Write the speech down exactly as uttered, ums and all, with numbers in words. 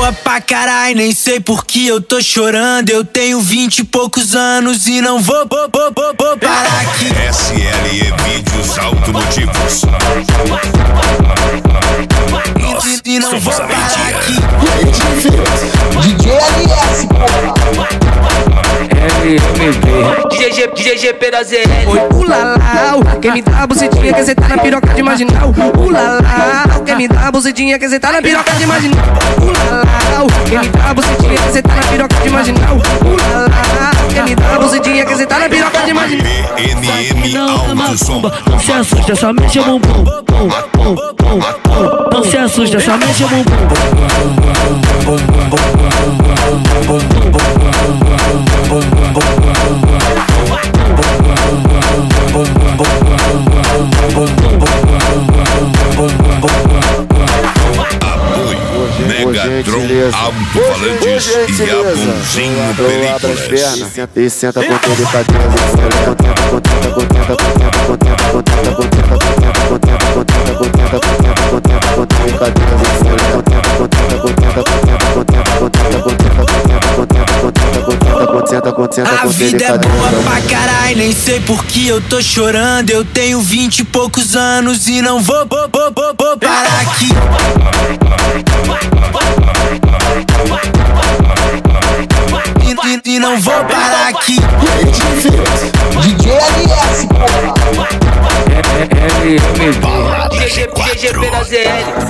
boa pra carai, nem sei por que eu tô chorando. Eu tenho vinte e poucos anos e não vou, vou, vou, vou, vou parar aqui. S L E Vídeos Automotivos. Nós e, e não somos vou a parar mídia. aqui. D J L S, porra. M M B D J D J G P da Z L. Oi, ulalau, quem me dá a bucetinha quer sentar na piroca de marginal. Ulalau, quem me dá a bucetinha quer sentar na piroca de marginal. Ulalau, quem me dá a bucetinha quer sentar na piroca de marginal. Ulalau, quem me dá a bucetinha quer sentar na piroca de marginal. P N M Alto Som. Não se assusta, só mexe o bumbum. Não se assusta, só mexe o bumbum. Apoio Megatron Alto-Falantes e Abonzinho Películas. Senta e senta com delicadeza. Contenta, contenta, contenta, contenta, contenta, contenta, contenta, contenta, contenta, contenta, contenta, contenta, contenta, com delicadeza. Contenta, contenta, contenta, contenta, contenta, contenta, contenta, contenta, contenta, contenta, contenta, contenta, A vida é boa pra carai, nem sei por que eu tô chorando. Eu tenho vinte e poucos anos e não vou, vou, vou, vou, vou parar aqui. E, e, e não vou parar aqui. D J L S, porra. M M B D J G P da Z L.